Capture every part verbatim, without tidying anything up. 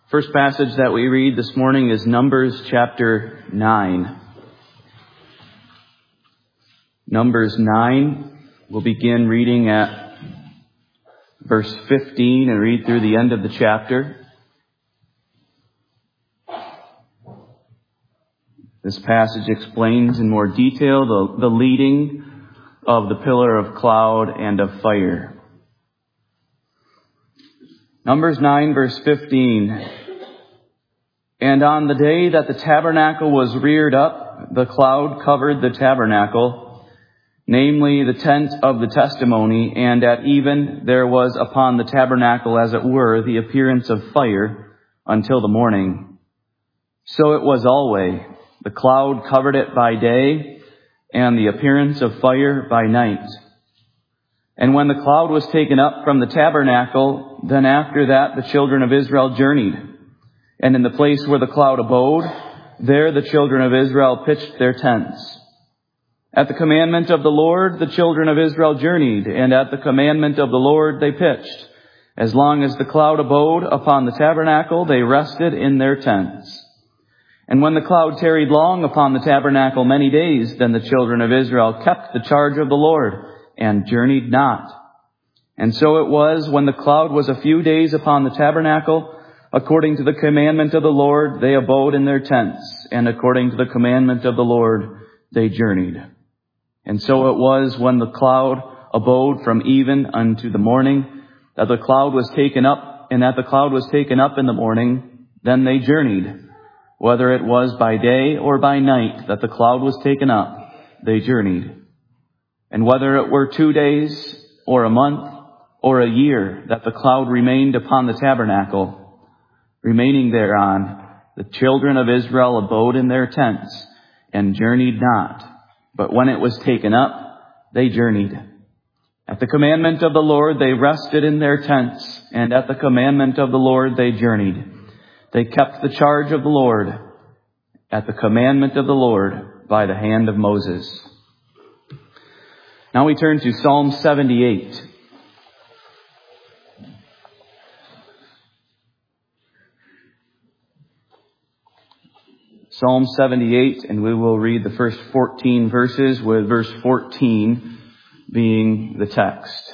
First passage that we read this morning is Numbers chapter nine. Numbers nine, we'll begin reading at verse fifteen and read through the end of the chapter. This passage explains in more detail the, the leading of the pillar of cloud and of fire. Numbers nine, verse fifteen. And on the day that the tabernacle was reared up, the cloud covered the tabernacle, namely the tent of the testimony, and at even there was upon the tabernacle, as it were, the appearance of fire until the morning. So it was always. The cloud covered it by day, and the appearance of fire by night. And when the cloud was taken up from the tabernacle, then after that the children of Israel journeyed. And in the place where the cloud abode, there the children of Israel pitched their tents. At the commandment of the Lord, the children of Israel journeyed, and at the commandment of the Lord they pitched. As long as the cloud abode upon the tabernacle, they rested in their tents. And when the cloud tarried long upon the tabernacle many days, then the children of Israel kept the charge of the Lord, and journeyed not. And so it was, when the cloud was a few days upon the tabernacle, according to the commandment of the Lord, they abode in their tents, and according to the commandment of the Lord, they journeyed. And so it was, when the cloud abode from even unto the morning, that the cloud was taken up, and that the cloud was taken up in the morning, then they journeyed. Whether it was by day or by night that the cloud was taken up, they journeyed. And whether it were two days or a month or a year that the cloud remained upon the tabernacle, remaining thereon, the children of Israel abode in their tents and journeyed not. But when it was taken up, they journeyed. At the commandment of the Lord they rested in their tents, and at the commandment of the Lord they journeyed. They kept the charge of the Lord at the commandment of the Lord by the hand of Moses. Now we turn to Psalm seventy-eight. Psalm seventy-eight, and we will read the first fourteen verses, with verse fourteen being the text.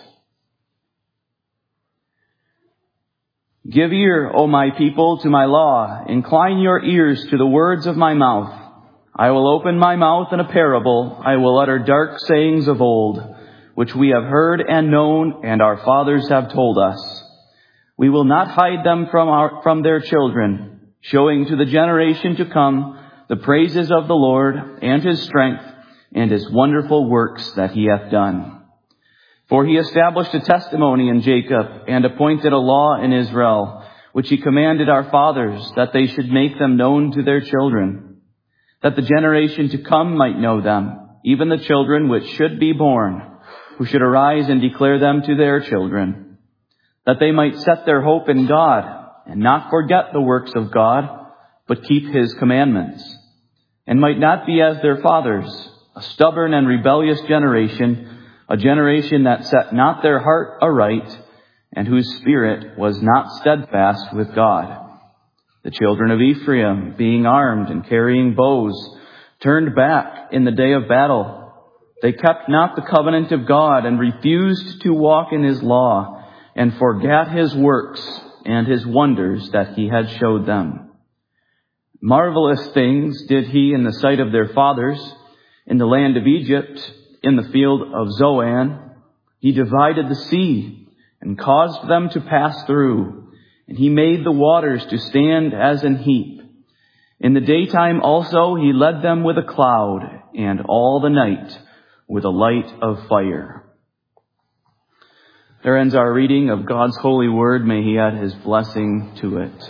Give ear, O my people, to my law. Incline your ears to the words of my mouth. I will open my mouth in a parable. I will utter dark sayings of old, which we have heard and known, and our fathers have told us. We will not hide them from our, from their children, showing to the generation to come the praises of the Lord and his strength and his wonderful works that he hath done. For he established a testimony in Jacob and appointed a law in Israel, which he commanded our fathers, that they should make them known to their children, that the generation to come might know them, even the children which should be born, who should arise and declare them to their children, that they might set their hope in God and not forget the works of God, but keep his commandments, and might not be as their fathers, a stubborn and rebellious generation, a generation that set not their heart aright, and whose spirit was not steadfast with God. The children of Ephraim, being armed and carrying bows, turned back in the day of battle. They kept not the covenant of God, and refused to walk in his law, and forgat his works and his wonders that he had showed them. Marvelous things did he in the sight of their fathers, in the land of Egypt, in the field of Zoan. He divided the sea and caused them to pass through, and he made the waters to stand as an heap. In the daytime also he led them with a cloud, and all the night with a light of fire. There ends our reading of God's holy word. May he add his blessing to it.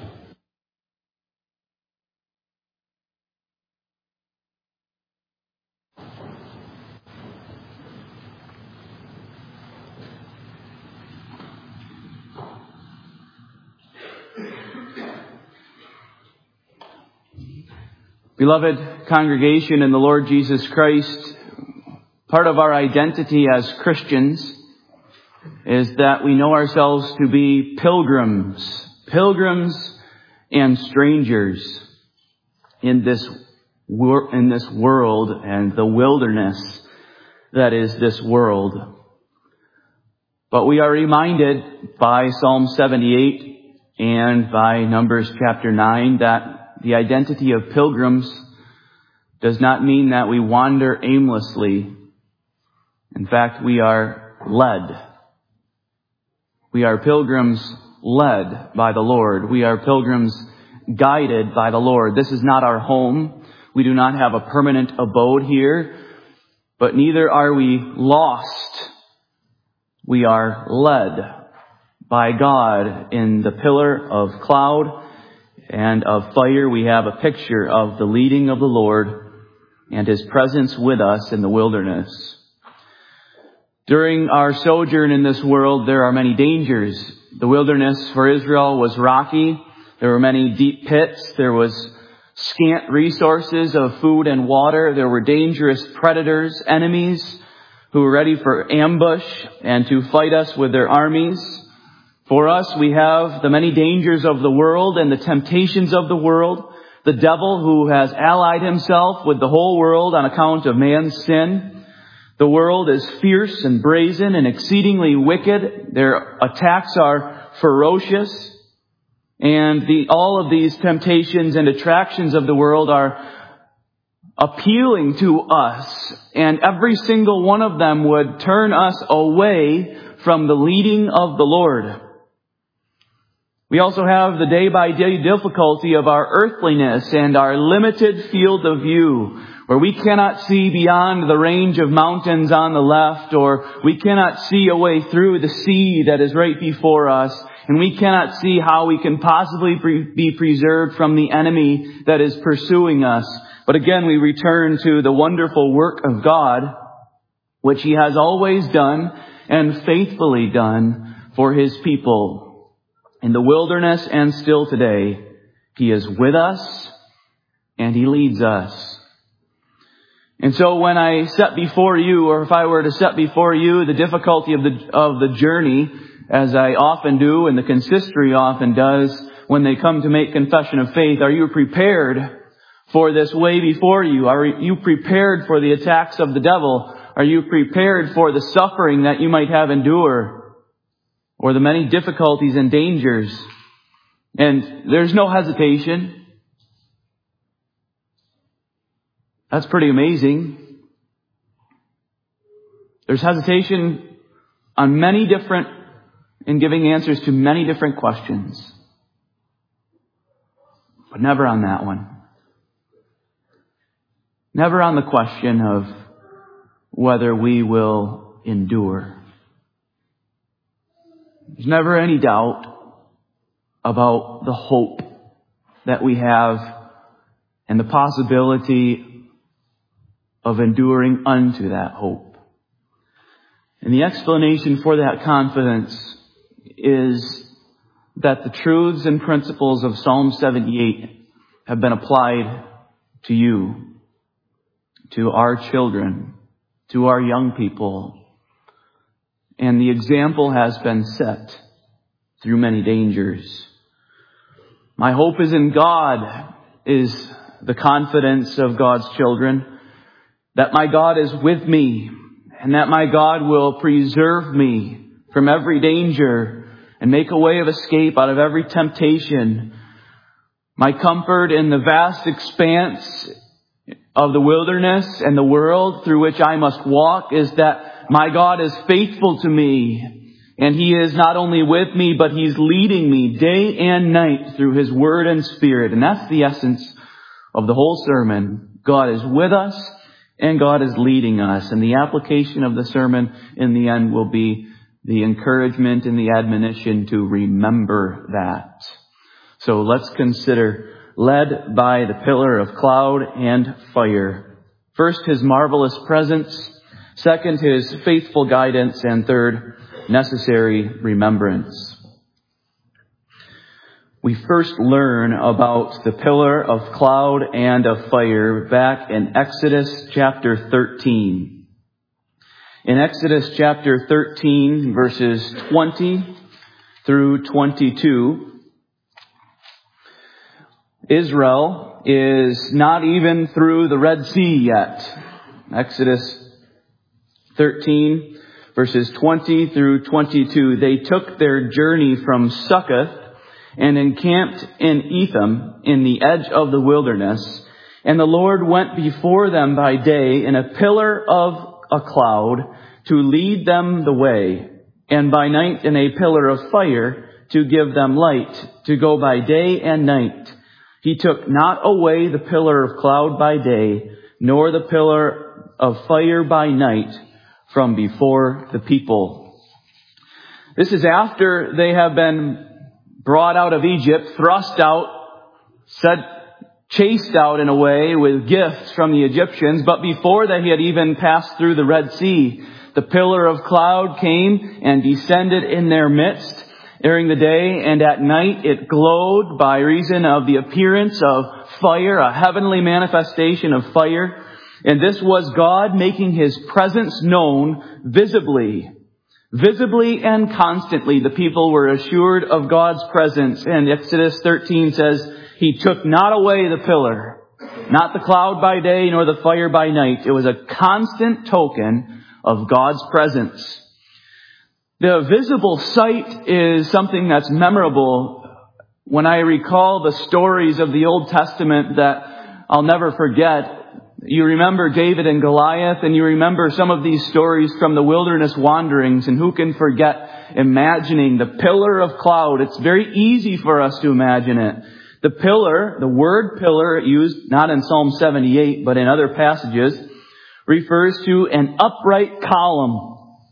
Beloved congregation in the Lord Jesus Christ, part of our identity as Christians is that we know ourselves to be pilgrims, pilgrims and strangers in this wor- in this world and the wilderness that is this world. But we are reminded by Psalm seventy-eight and by Numbers chapter nine that the identity of pilgrims does not mean that we wander aimlessly. In fact, we are led. We are pilgrims led by the Lord. We are pilgrims guided by the Lord. This is not our home. We do not have a permanent abode here, but neither are we lost. We are led by God in the pillar of cloud and of fire. We have a picture of the leading of the Lord and His presence with us in the wilderness. During our sojourn in this world, there are many dangers. The wilderness for Israel was rocky. There were many deep pits. There was scant resources of food and water. There were dangerous predators, enemies who were ready for ambush and to fight us with their armies. For us, we have the many dangers of the world and the temptations of the world. The devil who has allied himself with the whole world on account of man's sin. The world is fierce and brazen and exceedingly wicked. Their attacks are ferocious. And the, all of these temptations and attractions of the world are appealing to us. And every single one of them would turn us away from the leading of the Lord. We also have the day-by-day difficulty of our earthliness and our limited field of view, where we cannot see beyond the range of mountains on the left, or we cannot see a way through the sea that is right before us, and we cannot see how we can possibly be preserved from the enemy that is pursuing us. But again, we return to the wonderful work of God, which He has always done and faithfully done for His people. In the wilderness and still today, He is with us and He leads us. And so when I set before you, or if I were to set before you the difficulty of the of the journey, as I often do and the consistory often does when they come to make confession of faith, are you prepared for this way before you? Are you prepared for the attacks of the devil? Are you prepared for the suffering that you might have endure? Or the many difficulties and dangers? And there's no hesitation. That's pretty amazing. There's hesitation on many different, in giving answers to many different questions. But never on that one. Never on the question of whether we will endure. There's never any doubt about the hope that we have and the possibility of enduring unto that hope. And the explanation for that confidence is that the truths and principles of Psalm seventy-eight have been applied to you, to our children, to our young people. And the example has been set through many dangers. My hope is in God, is the confidence of God's children, that my God is with me, and that my God will preserve me from every danger and make a way of escape out of every temptation. My comfort in the vast expanse of the wilderness and the world through which I must walk is that my God is faithful to me, and He is not only with me, but He's leading me day and night through His Word and Spirit. And that's the essence of the whole sermon. God is with us, and God is leading us. And the application of the sermon in the end will be the encouragement and the admonition to remember that. So let's consider, led by the pillar of cloud and fire. First, His marvelous presence. Second, His faithful guidance. And third, necessary remembrance. We first learn about the pillar of cloud and of fire back in Exodus chapter thirteen. In Exodus chapter thirteen, verses twenty through twenty-two, Israel is not even through the Red Sea yet. Exodus thirteen, verses twenty through twenty-two. They took their journey from Succoth and encamped in Etham in the edge of the wilderness. And the Lord went before them by day in a pillar of a cloud to lead them the way, and by night in a pillar of fire to give them light, to go by day and night. He took not away the pillar of cloud by day, nor the pillar of fire by night from before the people. This is after they have been brought out of Egypt, thrust out, set, chased out in a way with gifts from the Egyptians, but before they had even passed through the Red Sea, the pillar of cloud came and descended in their midst during the day, and at night it glowed by reason of the appearance of fire, a heavenly manifestation of fire. And this was God making His presence known visibly. Visibly and constantly, the people were assured of God's presence. And Exodus thirteen says, He took not away the pillar, not the cloud by day, nor the fire by night. It was a constant token of God's presence. The visible sight is something that's memorable. When I recall the stories of the Old Testament that I'll never forget, you remember David and Goliath, and you remember some of these stories from the wilderness wanderings, and who can forget imagining the pillar of cloud? It's very easy for us to imagine it. The pillar, the word pillar, used not in Psalm seventy-eight, but in other passages, refers to an upright column.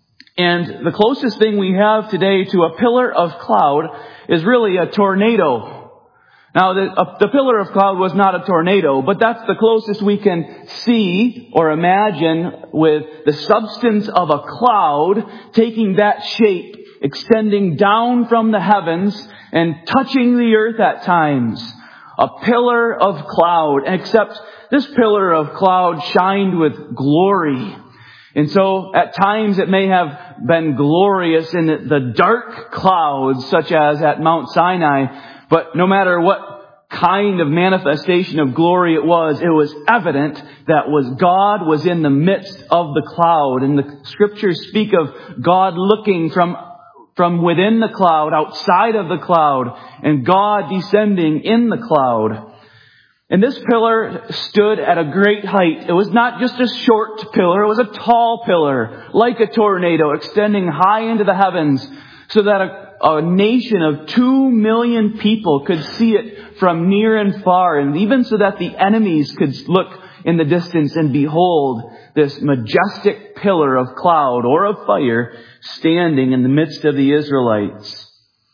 And the closest thing we have today to a pillar of cloud is really a tornado. Now, the, uh, the pillar of cloud was not a tornado, but that's the closest we can see or imagine with the substance of a cloud taking that shape, extending down from the heavens and touching the earth at times. A pillar of cloud, except this pillar of cloud shined with glory. And so at times it may have been glorious in the dark clouds, such as at Mount Sinai. But no matter what kind of manifestation of glory it was, it was evident that was God was in the midst of the cloud. And the scriptures speak of God looking from, from within the cloud, outside of the cloud, and God descending in the cloud. And this pillar stood at a great height. It was not just a short pillar, it was a tall pillar, like a tornado, extending high into the heavens, so that a, a nation of two million people could see it from near and far, and even so that the enemies could look in the distance and behold this majestic pillar of cloud or of fire standing in the midst of the Israelites.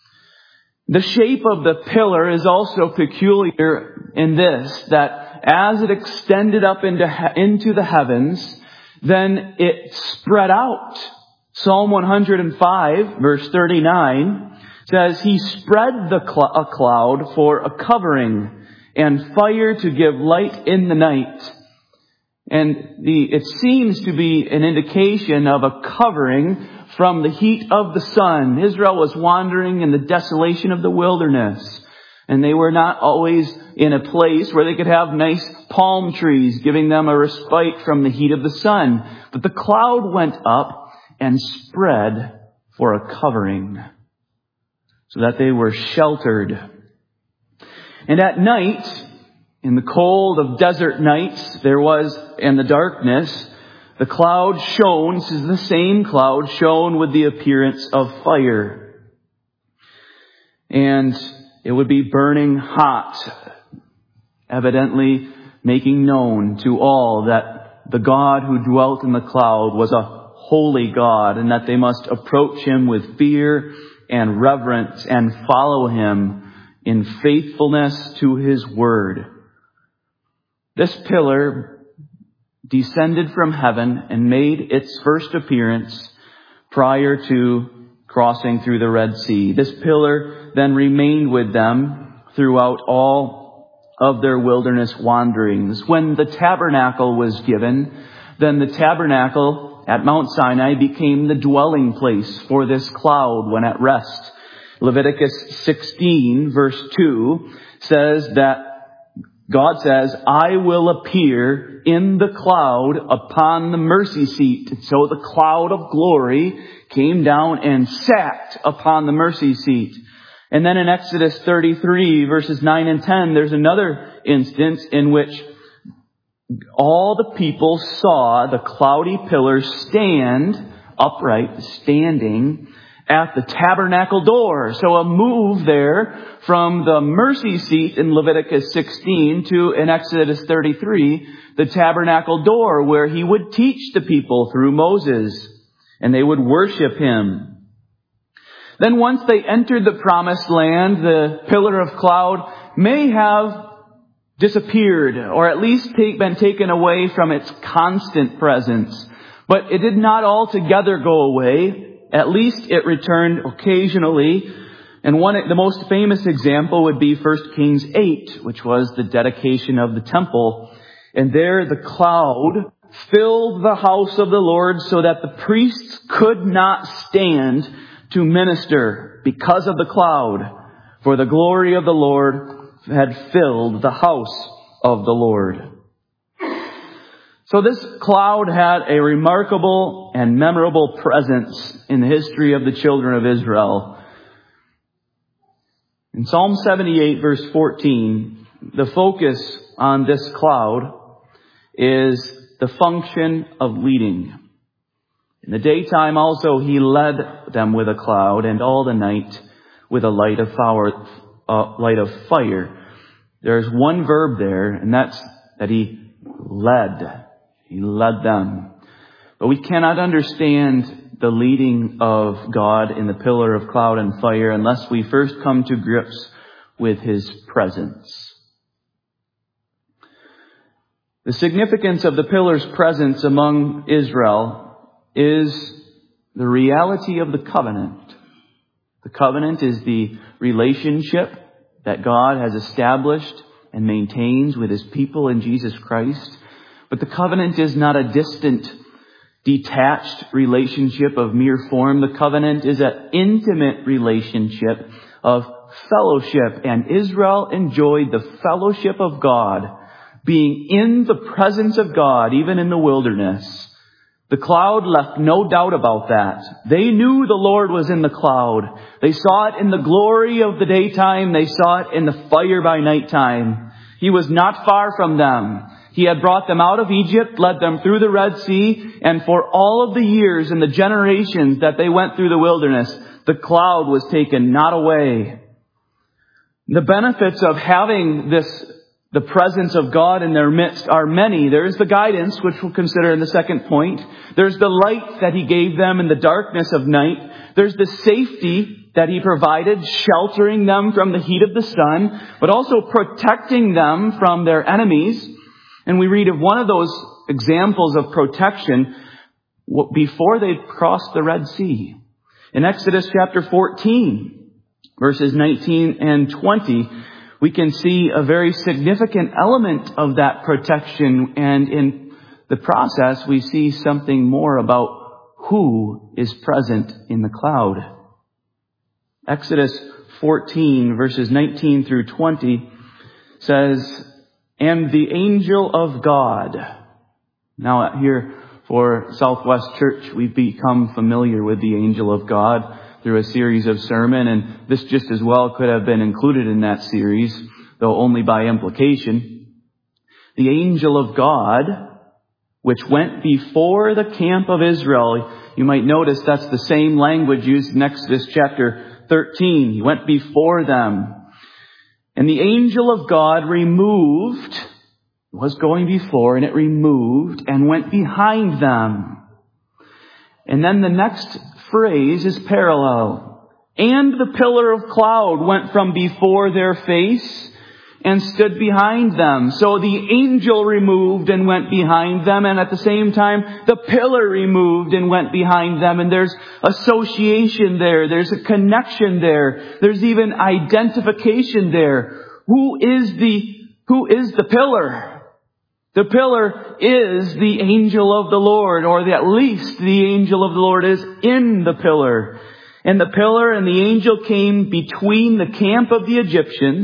The shape of the pillar is also peculiar in this, that as it extended up into, into the heavens, then it spread out. Psalm one hundred five, verse thirty-nine, says, He spread the cl- a cloud for a covering, and fire to give light in the night. And the, it seems to be an indication of a covering from the heat of the sun. Israel was wandering in the desolation of the wilderness, and they were not always in a place where they could have nice palm trees giving them a respite from the heat of the sun. But the cloud went up and spread for a covering, so that they were sheltered. And at night, in the cold of desert nights, there was, in the darkness, the cloud shone, this is the same cloud, shone with the appearance of fire. And it would be burning hot, evidently making known to all that the God who dwelt in the cloud was a holy God, and that they must approach Him with fear and reverence and follow Him in faithfulness to His word. This pillar descended from heaven and made its first appearance prior to crossing through the Red Sea. This pillar then remained with them throughout all of their wilderness wanderings. When the tabernacle was given, then the tabernacle at Mount Sinai became the dwelling place for this cloud when at rest. Leviticus sixteen, verse two, says that God says, I will appear in the cloud upon the mercy seat. And so the cloud of glory came down and sat upon the mercy seat. And then in Exodus thirty-three, verses nine and ten, there's another instance in which all the people saw the cloudy pillar stand upright, standing at the tabernacle door. So a move there from the mercy seat in Leviticus sixteen to, in Exodus thirty-three, the tabernacle door where he would teach the people through Moses, and they would worship him. Then once they entered the promised land, the pillar of cloud may have disappeared, or at least take, been taken away from its constant presence. But it did not altogether go away. At least it returned occasionally. And one, the most famous example would be First Kings eight, which was the dedication of the temple. And there the cloud filled the house of the Lord so that the priests could not stand to minister because of the cloud, for the glory of the Lord had filled the house of the Lord. So this cloud had a remarkable and memorable presence in the history of the children of Israel. In Psalm seventy-eight, verse fourteen, the focus on this cloud is the function of leading. In the daytime also he led them with a cloud, and all the night with a light of fire. Uh, light of fire. There's one verb there, and that's that he led. He led them. But we cannot understand the leading of God in the pillar of cloud and fire unless we first come to grips with his presence. The significance of the pillar's presence among Israel is the reality of the covenant. The covenant is the relationship that God has established and maintains with his people in Jesus Christ. But the covenant is not a distant, detached relationship of mere form. The covenant is an intimate relationship of fellowship. And Israel enjoyed the fellowship of God, being in the presence of God, even in the wilderness. The cloud left no doubt about that. They knew the Lord was in the cloud. They saw it in the glory of the daytime. They saw it in the fire by nighttime. He was not far from them. He had brought them out of Egypt, led them through the Red Sea, and for all of the years and the generations that they went through the wilderness, the cloud was taken not away. The benefits of having this the presence of God in their midst are many. There's the guidance, which we'll consider in the second point. There's the light that he gave them in the darkness of night. There's the safety that he provided, sheltering them from the heat of the sun, but also protecting them from their enemies. And we read of one of those examples of protection before they crossed the Red Sea. In Exodus chapter fourteen, verses nineteen and twenty, we can see a very significant element of that protection. And in the process, we see something more about who is present in the cloud. Exodus fourteen, verses nineteen through twenty says, "And the angel of God." Now here for Southwest Church, we've become familiar with the angel of God through a series of sermon, and this just as well could have been included in that series, though only by implication. The angel of God, which went before the camp of Israel. You might notice that's the same language used in Exodus chapter thirteen. He went before them. And the angel of God removed, was going before, and it removed and went behind them. And then the next phrase is parallel. "And the pillar of cloud went from before their face and stood behind them." So the angel removed and went behind them, and at the same time, the pillar removed and went behind them. And there's association there. There's a connection there. There's even identification there. Who is the, who is the pillar? The pillar is the angel of the Lord, or at least the angel of the Lord is in the pillar. And the pillar and the angel came between the camp of the Egyptians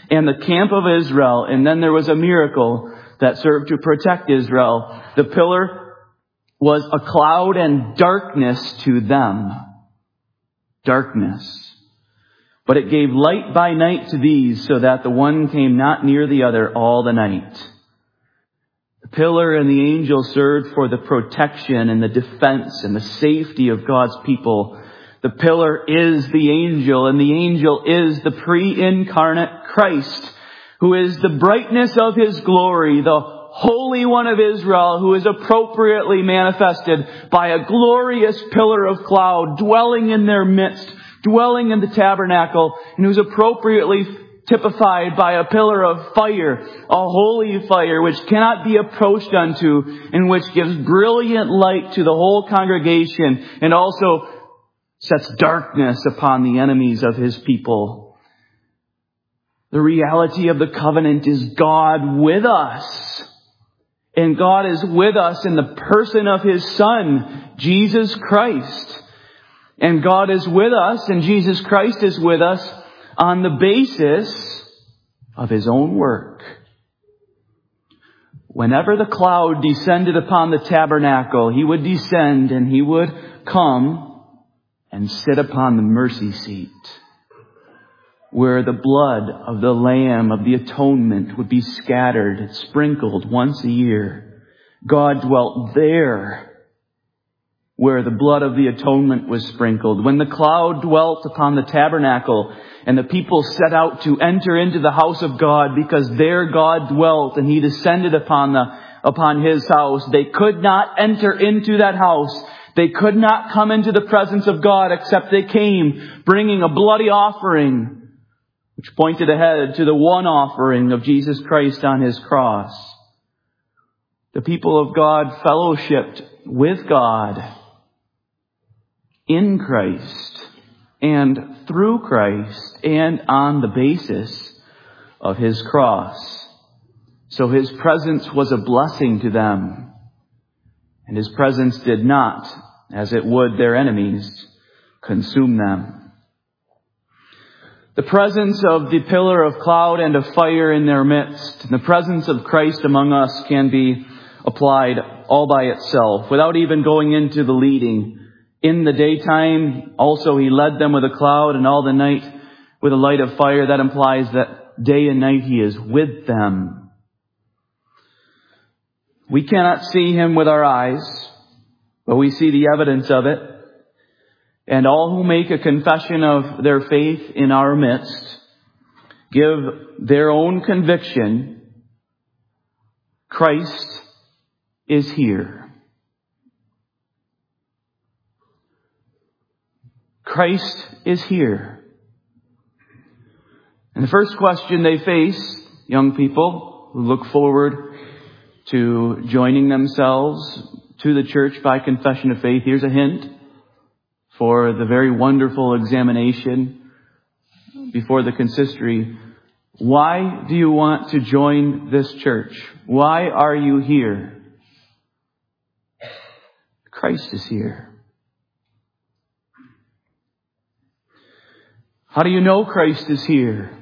and the camp of Israel. And then there was a miracle that served to protect Israel. The pillar was a cloud and darkness to them. Darkness. But it gave light by night to these, so that the one came not near the other all the night. The pillar and the angel served for the protection and the defense and the safety of God's people. The pillar is the angel, and the angel is the pre-incarnate Christ, who is the brightness of His glory, the Holy One of Israel, who is appropriately manifested by a glorious pillar of cloud dwelling in their midst, dwelling in the tabernacle, and who's appropriately typified by a pillar of fire, a holy fire which cannot be approached unto, and which gives brilliant light to the whole congregation, and also sets darkness upon the enemies of His people. The reality of the covenant is God with us. And God is with us in the person of His Son, Jesus Christ. And God is with us, and Jesus Christ is with us on the basis of His own work. Whenever the cloud descended upon the tabernacle, He would descend and He would come and sit upon the mercy seat, where the blood of the Lamb of the atonement would be scattered and sprinkled once a year. God dwelt there, where the blood of the atonement was sprinkled. When the cloud dwelt upon the tabernacle, and the people set out to enter into the house of God, because there God dwelt, and He descended upon the upon His house, they could not enter into that house. They could not come into the presence of God, except they came bringing a bloody offering, which pointed ahead to the one offering of Jesus Christ on His cross. The people of God fellowshiped with God in Christ and through Christ and on the basis of His cross. So His presence was a blessing to them, and His presence did not, as it would their enemies, consume them. The presence of the pillar of cloud and of fire in their midst, and the presence of Christ among us, can be applied all by itself, without even going into the leading. In the daytime, also He led them with a cloud, and all the night with a light of fire. That implies that day and night He is with them. We cannot see Him with our eyes, but we see the evidence of it. And all who make a confession of their faith in our midst give their own conviction: Christ is here. Christ is here. And the first question they face, young people who look forward to joining themselves to the church by confession of faith, here's a hint for the very wonderful examination before the consistory. Why do you want to join this church? Why are you here? Christ is here. How do you know Christ is here?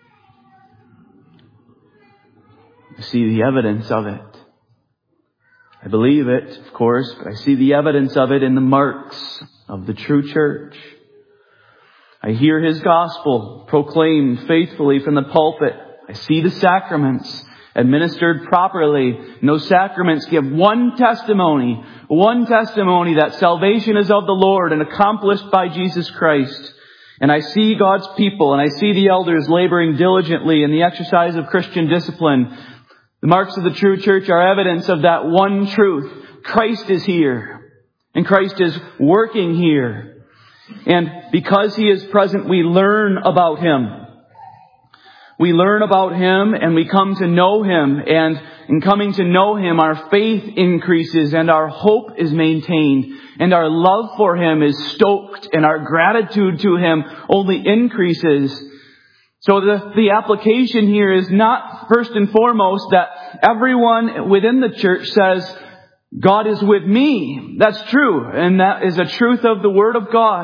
I see the evidence of it. I believe it, of course, but I see the evidence of it in the marks of the true church. I hear His gospel proclaimed faithfully from the pulpit. I see the sacraments administered properly. And those sacraments give one testimony, one testimony that salvation is of the Lord and accomplished by Jesus Christ. And I see God's people, and I see the elders laboring diligently in the exercise of Christian discipline. The marks of the true church are evidence of that one truth. Christ is here, and Christ is working here. And because He is present, we learn about Him. We learn about Him, and we come to know Him. And in coming to know Him, our faith increases, and our hope is maintained, and our love for Him is stoked, and our gratitude to Him only increases. So the, the application here is not first and foremost that everyone within the church says, God is with me. That's true. And that is a truth of the Word of God.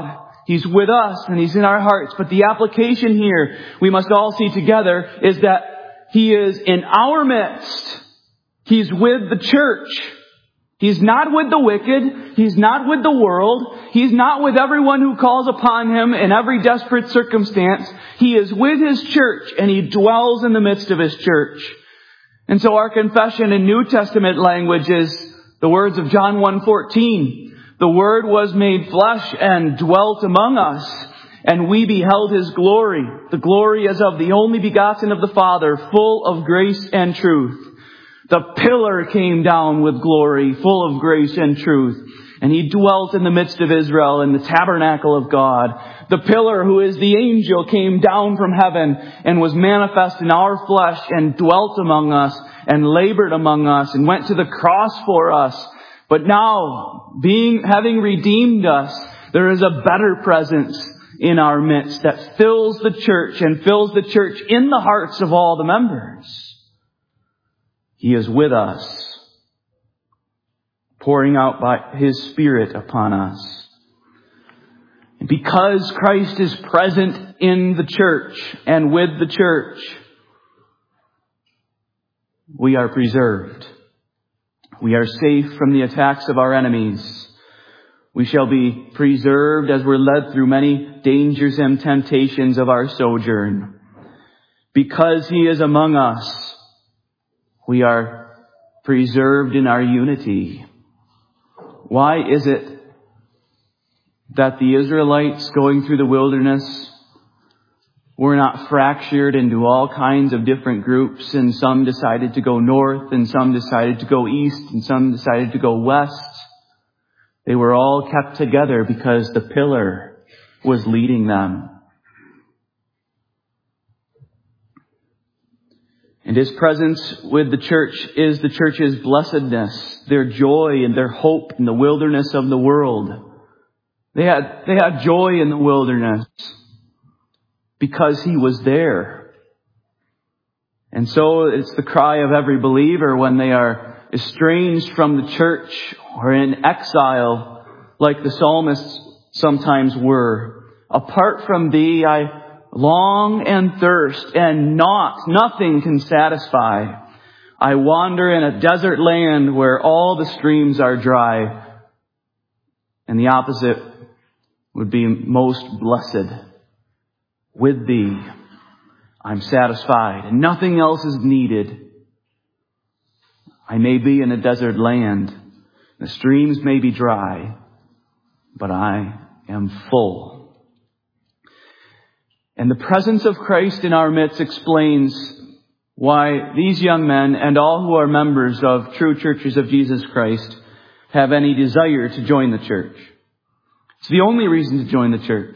He's with us and He's in our hearts. But the application here we must all see together is that He is in our midst. He's with the church. He's not with the wicked. He's not with the world. He's not with everyone who calls upon Him in every desperate circumstance. He is with His church and He dwells in the midst of His church. And so our confession in New Testament language is the words of John one fourteen. The Word was made flesh and dwelt among us, and we beheld His glory. The glory as of the only begotten of the Father, full of grace and truth. The pillar came down with glory, full of grace and truth. And He dwelt in the midst of Israel in the tabernacle of God. The pillar, who is the angel, came down from heaven and was manifest in our flesh and dwelt among us and labored among us and went to the cross for us. But now, being, having redeemed us, there is a better presence in our midst that fills the church and fills the church in the hearts of all the members. He is with us, pouring out by His Spirit upon us. And because Christ is present in the church and with the church, we are preserved. We are safe from the attacks of our enemies. We shall be preserved as we're led through many dangers and temptations of our sojourn. Because He is among us, we are preserved in our unity. Why is it that the Israelites going through the wilderness were not fractured into all kinds of different groups, and some decided to go north, and some decided to go east, and some decided to go west? They were all kept together because the pillar was leading them. And His presence with the church is the church's blessedness, their joy and their hope in the wilderness of the world. They had, they had joy in the wilderness because He was there. And so it's the cry of every believer when they are estranged from the church or in exile, like the psalmists sometimes were. Apart from Thee, I long and thirst, and naught, nothing can satisfy. I wander in a desert land where all the streams are dry. And the opposite would be most blessed. With Thee, I'm satisfied, and nothing else is needed. I may be in a desert land, the streams may be dry, but I am full. And the presence of Christ in our midst explains why these young men and all who are members of true churches of Jesus Christ have any desire to join the church. It's the only reason to join the church.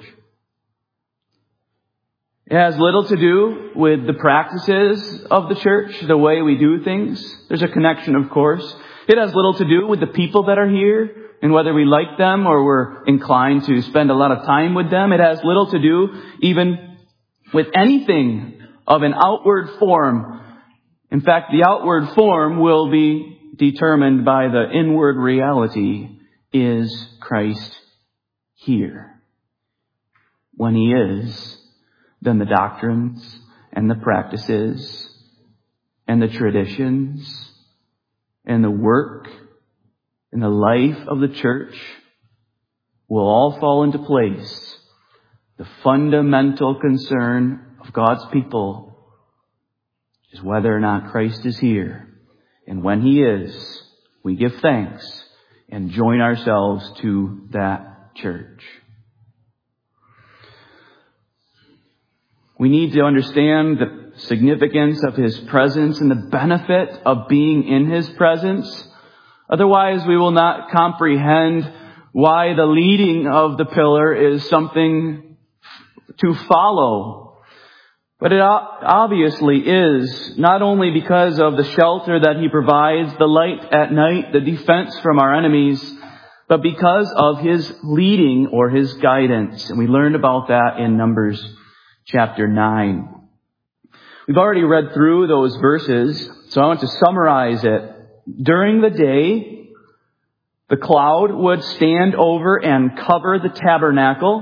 It has little to do with the practices of the church, the way we do things. There's a connection, of course. It has little to do with the people that are here and whether we like them or we're inclined to spend a lot of time with them. It has little to do even with anything of an outward form. In fact, the outward form will be determined by the inward reality. Is Christ here? When He is, then the doctrines and the practices and the traditions and the work and the life of the church will all fall into place. The fundamental concern of God's people is whether or not Christ is here. And when He is, we give thanks and join ourselves to that church. We need to understand the significance of His presence and the benefit of being in His presence. Otherwise, we will not comprehend why the leading of the pillar is something to follow. But it obviously is, not only because of the shelter that He provides, the light at night, the defense from our enemies, but because of His leading or His guidance. And we learned about that in Numbers chapter nine. We've already read through those verses, so I want to summarize it. During the day, the cloud would stand over and cover the tabernacle,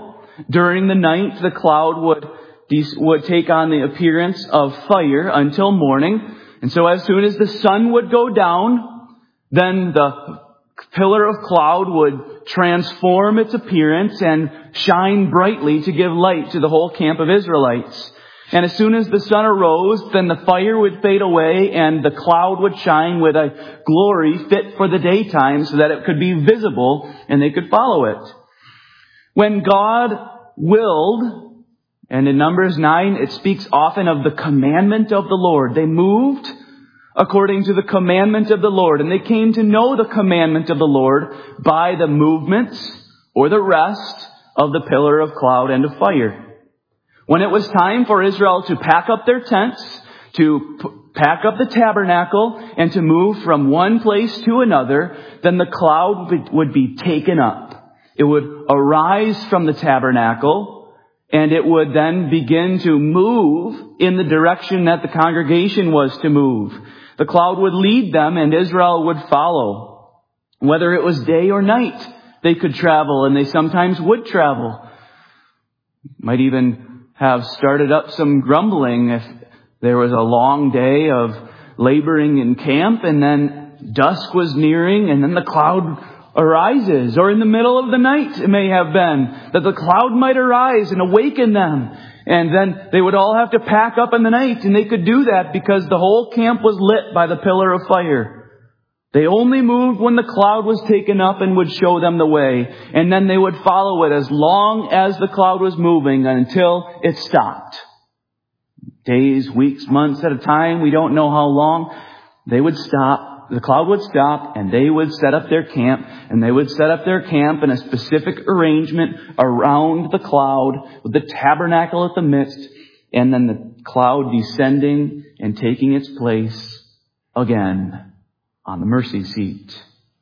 During the night, the cloud would, would take on the appearance of fire until morning. And so as soon as the sun would go down, then the pillar of cloud would transform its appearance and shine brightly to give light to the whole camp of Israelites. And as soon as the sun arose, then the fire would fade away and the cloud would shine with a glory fit for the daytime so that it could be visible and they could follow it. When God willed, and in Numbers nine, it speaks often of the commandment of the Lord. They moved according to the commandment of the Lord, and they came to know the commandment of the Lord by the movements or the rest of the pillar of cloud and of fire. When it was time for Israel to pack up their tents, to p- pack up the tabernacle, and to move from one place to another, then the cloud would, would be taken up. It would arise from the tabernacle, and it would then begin to move in the direction that the congregation was to move. The cloud would lead them, and Israel would follow. Whether it was day or night, they could travel, and they sometimes would travel. Might even have started up some grumbling if there was a long day of laboring in camp and then dusk was nearing and then the cloud arises. Or in the middle of the night, it may have been, that the cloud might arise and awaken them. And then they would all have to pack up in the night, and they could do that because the whole camp was lit by the pillar of fire. They only moved when the cloud was taken up and would show them the way. And then they would follow it as long as the cloud was moving until it stopped. Days, weeks, months at a time, we don't know how long. They would stop, the cloud would stop, and they would set up their camp. And they would set up their camp in a specific arrangement around the cloud with the tabernacle at the midst. And then the cloud descending and taking its place again on the mercy seat.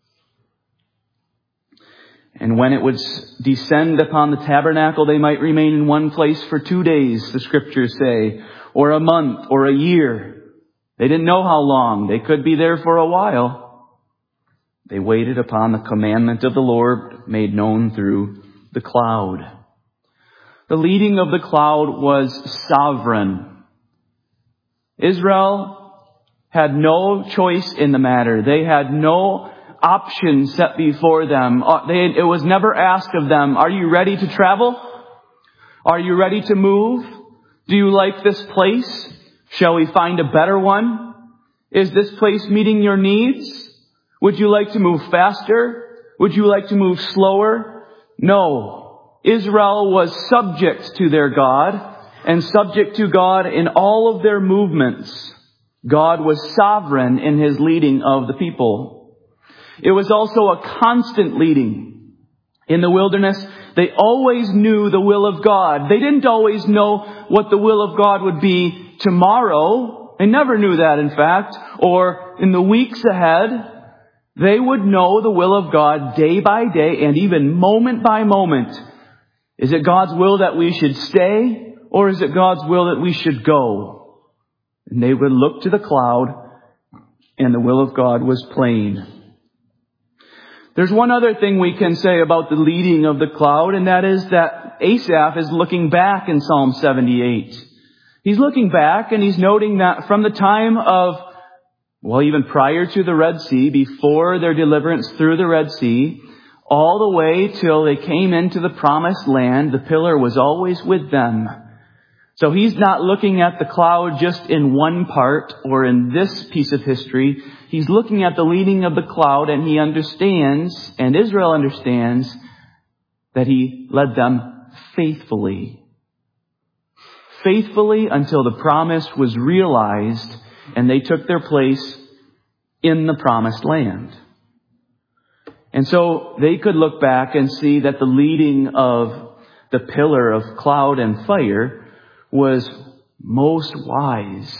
And when it would descend upon the tabernacle, they might remain in one place for two days, the scriptures say, or a month, or a year. They didn't know how long. They could be there for a while. They waited upon the commandment of the Lord made known through the cloud. The leading of the cloud was sovereign. Israel had no choice in the matter. They had no option set before them. They, it was never asked of them, are you ready to travel? Are you ready to move? Do you like this place? Shall we find a better one? Is this place meeting your needs? Would you like to move faster? Would you like to move slower? No. Israel was subject to their God and subject to God in all of their movements. God was sovereign in His leading of the people. It was also a constant leading. In the wilderness, they always knew the will of God. They didn't always know what the will of God would be tomorrow. They never knew that, in fact. Or in the weeks ahead, they would know the will of God day by day and even moment by moment. Is it God's will that we should stay, or is it God's will that we should go? And they would look to the cloud, and the will of God was plain. There's one other thing we can say about the leading of the cloud, and that is that Asaph is looking back in Psalm seventy-eight. He's looking back, and he's noting that from the time of, well, even prior to the Red Sea, before their deliverance through the Red Sea, all the way till they came into the promised land, the pillar was always with them. So he's not looking at the cloud just in one part or in this piece of history. He's looking at the leading of the cloud, and he understands, and Israel understands, that He led them faithfully. Faithfully until the promise was realized and they took their place in the promised land. And so they could look back and see that the leading of the pillar of cloud and fire was most wise.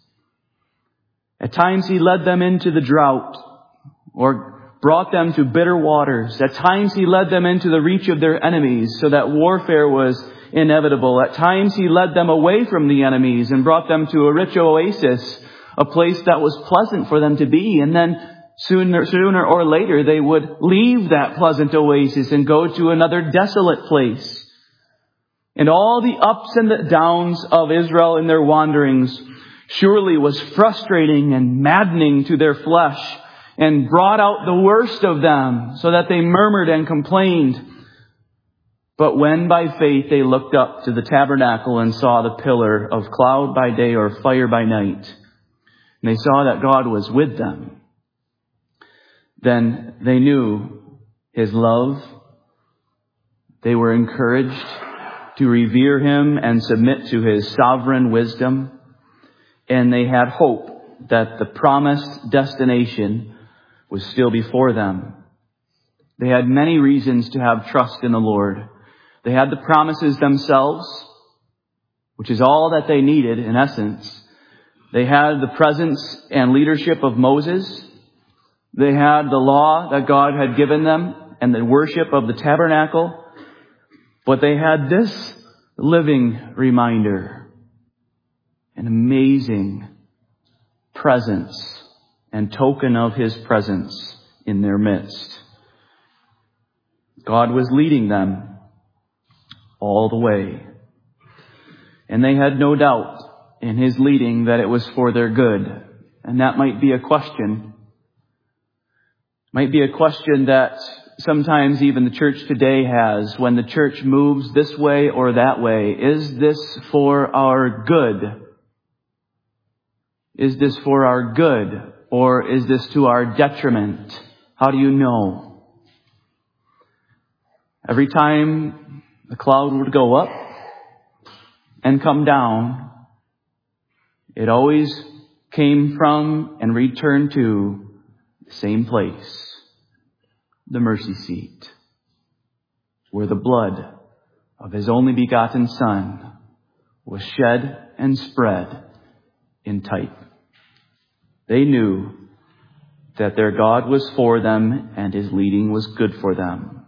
At times He led them into the drought or brought them to bitter waters. At times He led them into the reach of their enemies so that warfare was inevitable. At times He led them away from the enemies and brought them to a rich oasis, a place that was pleasant for them to be. And then sooner, sooner or later they would leave that pleasant oasis and go to another desolate place. And all the ups and the downs of Israel in their wanderings surely was frustrating and maddening to their flesh, and brought out the worst of them, so that they murmured and complained. But when by faith they looked up to the tabernacle and saw the pillar of cloud by day or fire by night, and they saw that God was with them, then they knew His love. They were encouraged to revere Him and submit to His sovereign wisdom. And they had hope that the promised destination was still before them. They had many reasons to have trust in the Lord. They had the promises themselves, which is all that they needed in essence. They had the presence and leadership of Moses. They had the law that God had given them and the worship of the tabernacle. But they had this living reminder, an amazing presence and token of His presence in their midst. God was leading them all the way. And they had no doubt in His leading that it was for their good. And that might be a question. Might be a question that sometimes even the church today has when the church moves this way or that way. Is this for our good? Is this for our good? Or is this to our detriment? How do you know? Every time the cloud would go up and come down, it always came from and returned to the same place. The mercy seat, where the blood of His only begotten Son was shed and spread in type. They knew that their God was for them and His leading was good for them.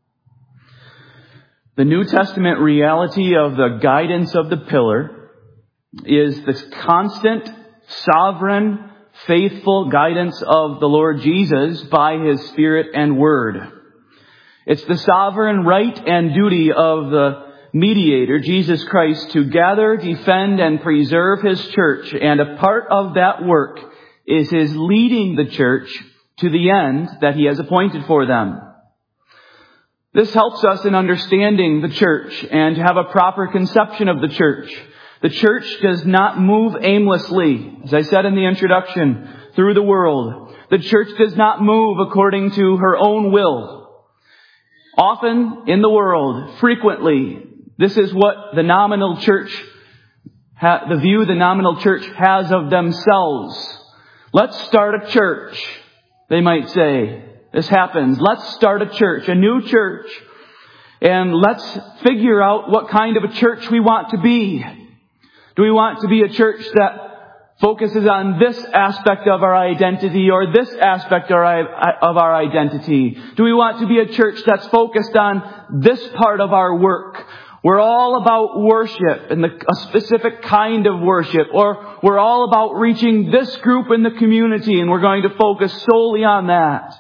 The New Testament reality of the guidance of the pillar is the constant, sovereign, faithful guidance of the Lord Jesus by His Spirit and Word. It's the sovereign right and duty of the mediator, Jesus Christ, to gather, defend, and preserve His church. And a part of that work is His leading the church to the end that He has appointed for them. This helps us in understanding the church and to have a proper conception of the church. The church does not move aimlessly, as I said in the introduction, through the world. The church does not move according to her own will. Often in the world, frequently, this is what the nominal church, ha- the view the nominal church has of themselves. Let's start a church, they might say. This happens. Let's start a church, a new church, and let's figure out what kind of a church we want to be. Do we want to be a church that focuses on this aspect of our identity or this aspect of our identity? Do we want to be a church that's focused on this part of our work? We're all about worship and the, a specific kind of worship, or we're all about reaching this group in the community and we're going to focus solely on that.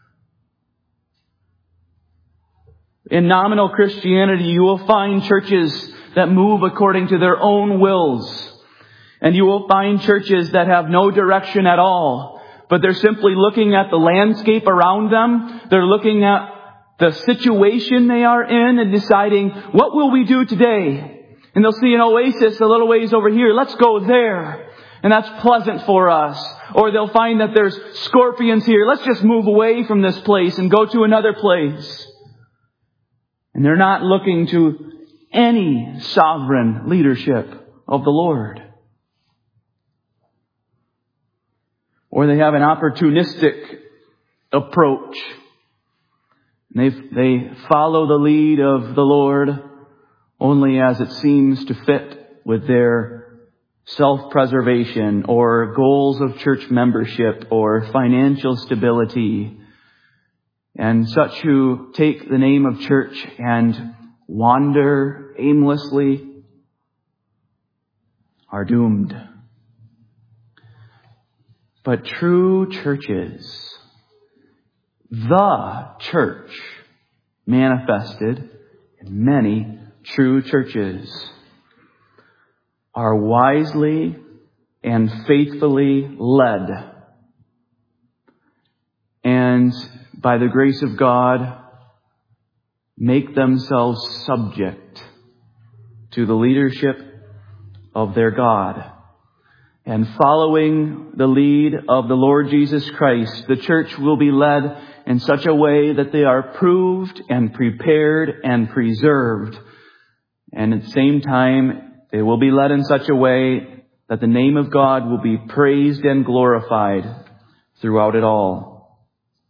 In nominal Christianity, you will find churches that move according to their own wills. And you will find churches that have no direction at all, but they're simply looking at the landscape around them. They're looking at the situation they are in and deciding, what will we do today? And they'll see an oasis a little ways over here. Let's go there. And that's pleasant for us. Or they'll find that there's scorpions here. Let's just move away from this place and go to another place. And they're not looking to any sovereign leadership of the Lord. Or they have an opportunistic approach. They, they follow the lead of the Lord only as it seems to fit with their self-preservation or goals of church membership or financial stability. And such who take the name of church and wander aimlessly are doomed. But true churches, the church manifested in many true churches are wisely and faithfully led, and by the grace of God, make themselves subject to the leadership of their God. And following the lead of the Lord Jesus Christ, the church will be led in such a way that they are proved and prepared and preserved. And at the same time, they will be led in such a way that the name of God will be praised and glorified throughout it all.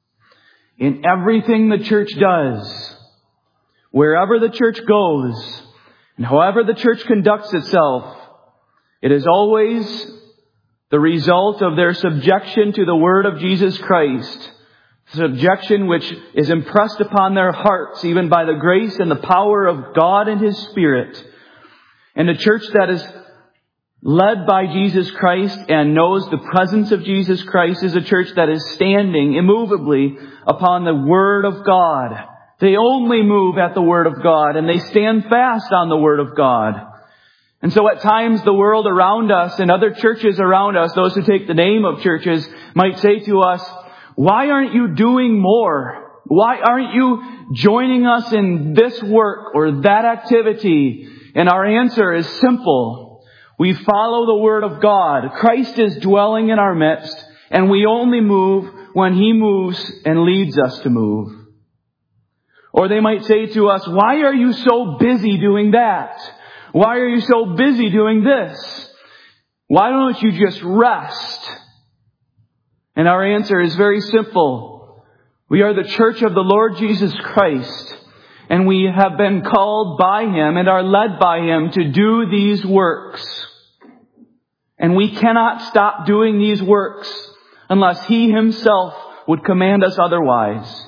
In everything the church does, wherever the church goes, and however the church conducts itself, it is always the result of their subjection to the word of Jesus Christ. Subjection which is impressed upon their hearts even by the grace and the power of God and His Spirit. And a church that is led by Jesus Christ and knows the presence of Jesus Christ is a church that is standing immovably upon the Word of God. They only move at the Word of God, and they stand fast on the Word of God. And so at times the world around us and other churches around us, those who take the name of churches, might say to us, why aren't you doing more? Why aren't you joining us in this work or that activity? And our answer is simple. We follow the Word of God. Christ is dwelling in our midst, and we only move when He moves and leads us to move. Or they might say to us, why are you so busy doing that? Why are you so busy doing this? Why don't you just rest? And our answer is very simple. We are the church of the Lord Jesus Christ, and we have been called by Him and are led by Him to do these works. And we cannot stop doing these works unless He Himself would command us otherwise.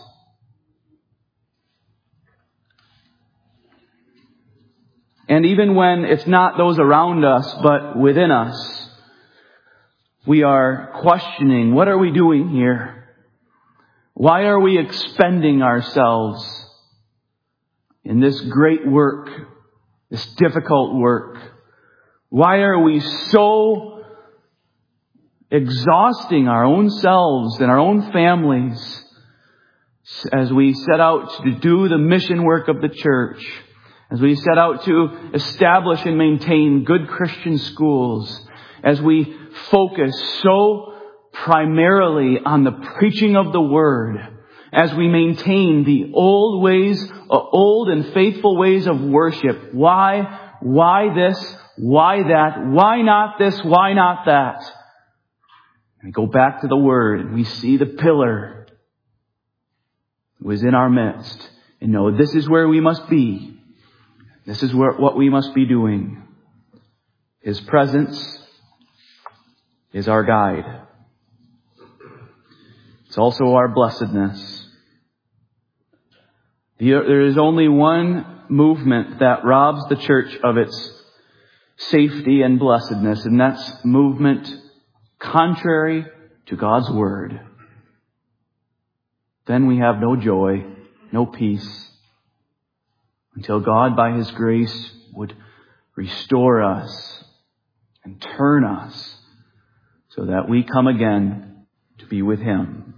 And even when it's not those around us, but within us, we are questioning, what are we doing here? Why are we expending ourselves in this great work, this difficult work? Why are we so exhausting our own selves and our own families as we set out to do the mission work of the church? As we set out to establish and maintain good Christian schools, as we focus so primarily on the preaching of the Word, as we maintain the old ways, uh, old and faithful ways of worship. Why? Why this? Why that? Why not this? Why not that? And we go back to the Word and we see the pillar who is in our midst and know this is where we must be. This is where, what we must be doing. His presence is our guide. It's also our blessedness. There is only one movement that robs the church of its safety and blessedness, and that's movement contrary to God's Word. Then we have no joy, no peace, until God, by His grace, would restore us and turn us so that we come again to be with Him.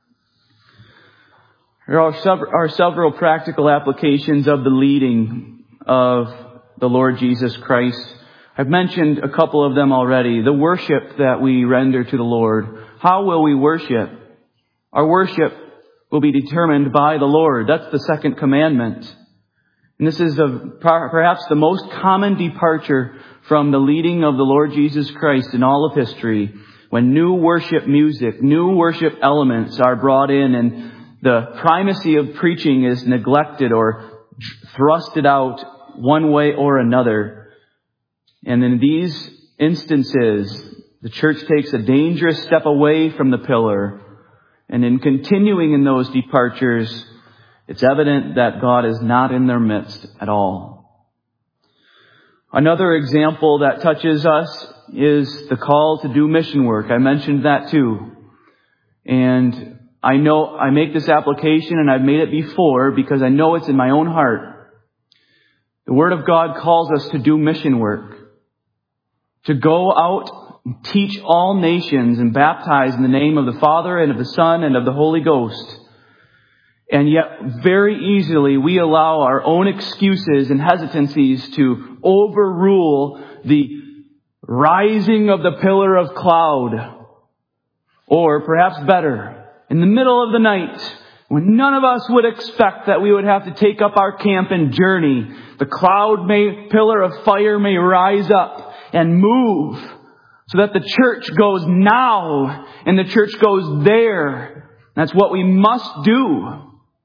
There are several, are several practical applications of the leading of the Lord Jesus Christ. I've mentioned a couple of them already. The worship that we render to the Lord. How will we worship? Our worship will be determined by the Lord. That's the second commandment. And this is a, perhaps the most common departure from the leading of the Lord Jesus Christ in all of history, when new worship music, new worship elements are brought in and the primacy of preaching is neglected or thrusted out one way or another. And in these instances, the church takes a dangerous step away from the pillar. And in continuing in those departures, it's evident that God is not in their midst at all. Another example that touches us is the call to do mission work. I mentioned that too. And I know I make this application, and I've made it before because I know it's in my own heart. The Word of God calls us to do mission work, to go out and teach all nations and baptize in the name of the Father and of the Son and of the Holy Ghost. And yet, very easily, we allow our own excuses and hesitancies to overrule the rising of the pillar of cloud. Or perhaps better, in the middle of the night, when none of us would expect that we would have to take up our camp and journey, the cloud may, pillar of fire may rise up and move so that the church goes now and the church goes there. That's what we must do.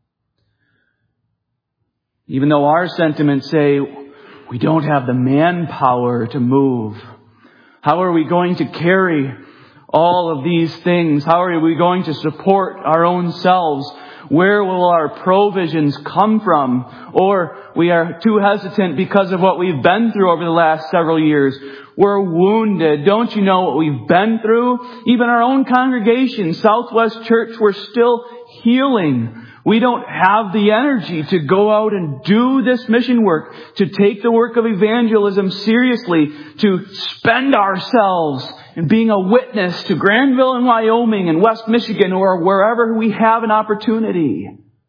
Even though our sentiments say we don't have the manpower to move. How are we going to carry all of these things? How are we going to support our own selves? Where will our provisions come from? Or we are too hesitant because of what we've been through over the last several years. We're wounded. Don't you know what we've been through? Even our own congregation, Southwest Church, we're still healing. We don't have the energy to go out and do this mission work, to take the work of evangelism seriously, to spend ourselves in being a witness to Granville and Wyoming and West Michigan or wherever we have an opportunity.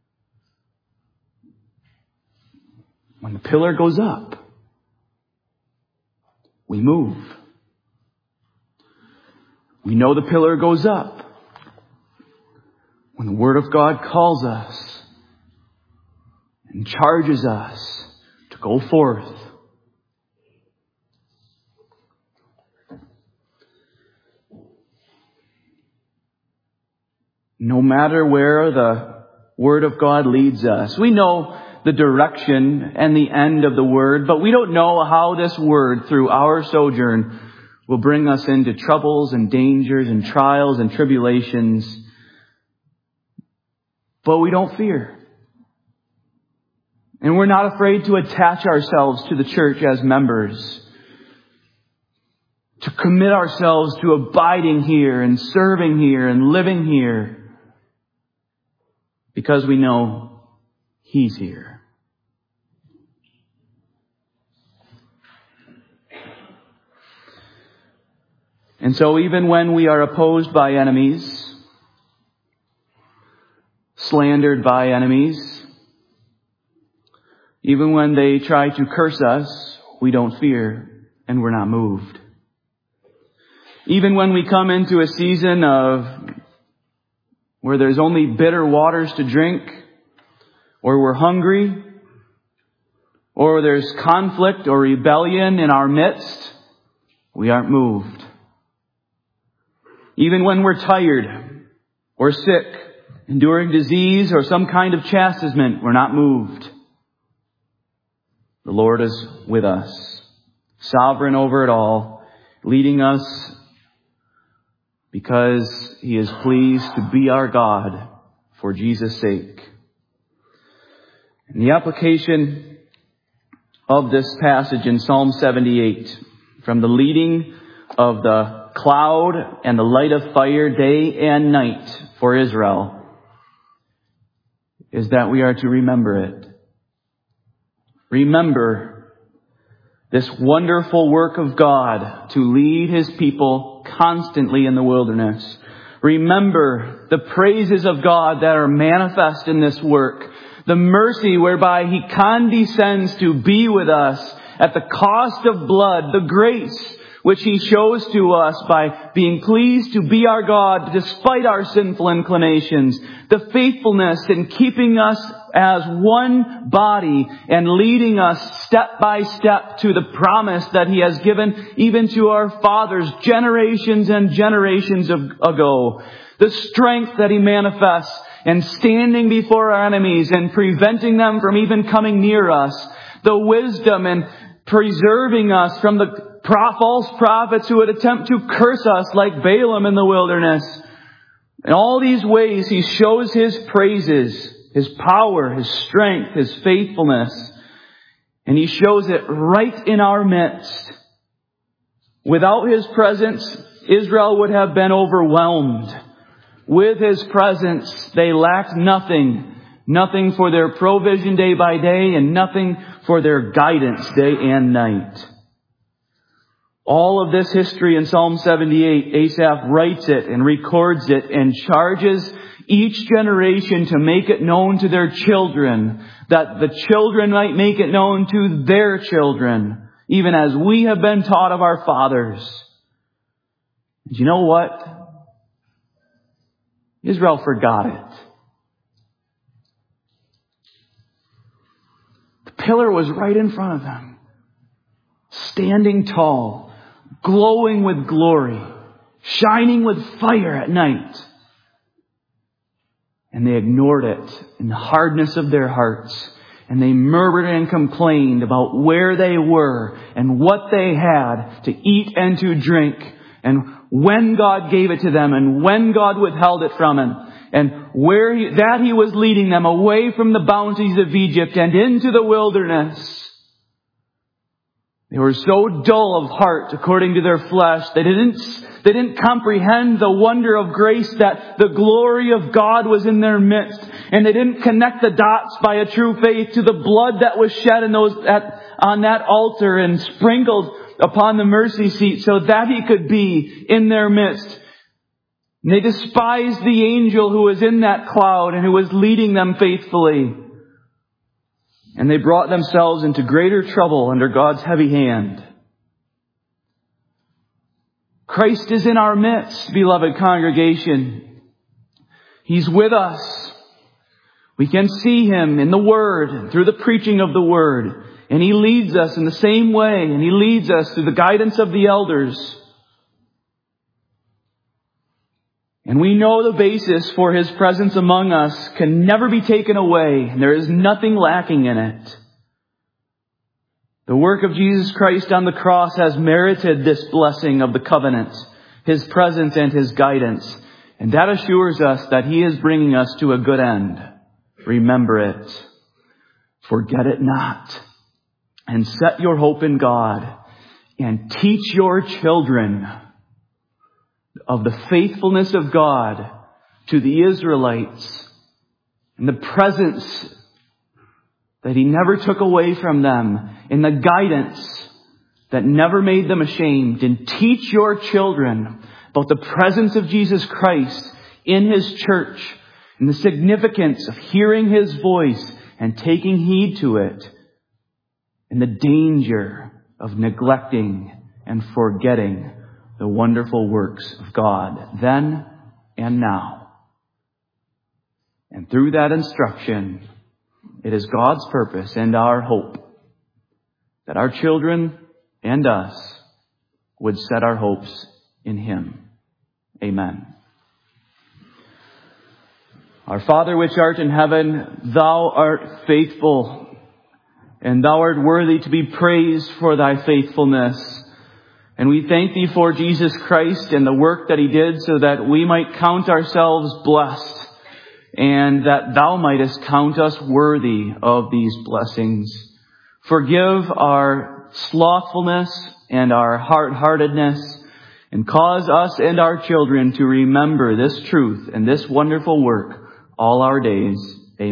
When the pillar goes up, we move. We know the pillar goes up when the Word of God calls us and charges us to go forth. No matter where the Word of God leads us, we know the direction and the end of the Word, but we don't know how this Word, through our sojourn, will bring us into troubles and dangers and trials and tribulations. But we don't fear. And we're not afraid to attach ourselves to the church as members, to commit ourselves to abiding here and serving here and living here, because we know He's here. And so even when we are opposed by enemies, slandered by enemies, even when they try to curse us, we don't fear and we're not moved. Even when we come into a season of where there's only bitter waters to drink, or we're hungry, or there's conflict or rebellion in our midst, we aren't moved. Even when we're tired or sick, enduring disease or some kind of chastisement, we're not moved. The Lord is with us, sovereign over it all, leading us because He is pleased to be our God for Jesus' sake. And the application of this passage in Psalm seventy-eight, from the leading of the cloud and the light of fire day and night for Israel, is that we are to remember it. Remember this wonderful work of God to lead His people constantly in the wilderness. Remember the praises of God that are manifest in this work. The mercy whereby He condescends to be with us at the cost of blood. The grace which He shows to us by being pleased to be our God despite our sinful inclinations. The faithfulness in keeping us as one body and leading us step by step to the promise that He has given even to our fathers generations and generations of, ago. The strength that He manifests in standing before our enemies and preventing them from even coming near us. The wisdom in preserving us from the false prophets who would attempt to curse us like Balaam in the wilderness. In all these ways, He shows His praises, His power, His strength, His faithfulness. And He shows it right in our midst. Without His presence, Israel would have been overwhelmed. With His presence, they lacked nothing. nothing for their provision day by day, and nothing for their guidance day and night. All of this history in Psalm seventy-eight, Asaph writes it and records it and charges each generation to make it known to their children, that the children might make it known to their children, even as we have been taught of our fathers. And you know what? Israel forgot it. The pillar was right in front of them, standing tall, glowing with glory, shining with fire at night. And they ignored it in the hardness of their hearts. And they murmured and complained about where they were and what they had to eat and to drink, and when God gave it to them and when God withheld it from them, and where he, that He was leading them away from the bounties of Egypt and into the wilderness. They were so dull of heart according to their flesh. They didn't, they didn't comprehend the wonder of grace, that the glory of God was in their midst. And they didn't connect the dots by a true faith to the blood that was shed in those, at, on that altar and sprinkled upon the mercy seat so that He could be in their midst. And they despised the angel who was in that cloud and who was leading them faithfully. And they brought themselves into greater trouble under God's heavy hand. Christ is in our midst, beloved congregation. He's with us. We can see Him in the Word, through the preaching of the Word. And He leads us in the same way. And He leads us through the guidance of the elders. And we know the basis for His presence among us can never be taken away. There is nothing lacking in it. The work of Jesus Christ on the cross has merited this blessing of the covenant, His presence and His guidance. And that assures us that He is bringing us to a good end. Remember it. Forget it not. And set your hope in God. And teach your children of the faithfulness of God to the Israelites, and the presence that He never took away from them, and the guidance that never made them ashamed. And teach your children about the presence of Jesus Christ in His church, and the significance of hearing His voice and taking heed to it, and the danger of neglecting and forgetting the wonderful works of God then and now. And through that instruction, it is God's purpose and our hope that our children and us would set our hopes in Him. Amen. Our Father which art in heaven, Thou art faithful, and Thou art worthy to be praised for Thy faithfulness. And we thank Thee for Jesus Christ and the work that He did so that we might count ourselves blessed, and that Thou mightest count us worthy of these blessings. Forgive our slothfulness and our hard-heartedness, and cause us and our children to remember this truth and this wonderful work all our days.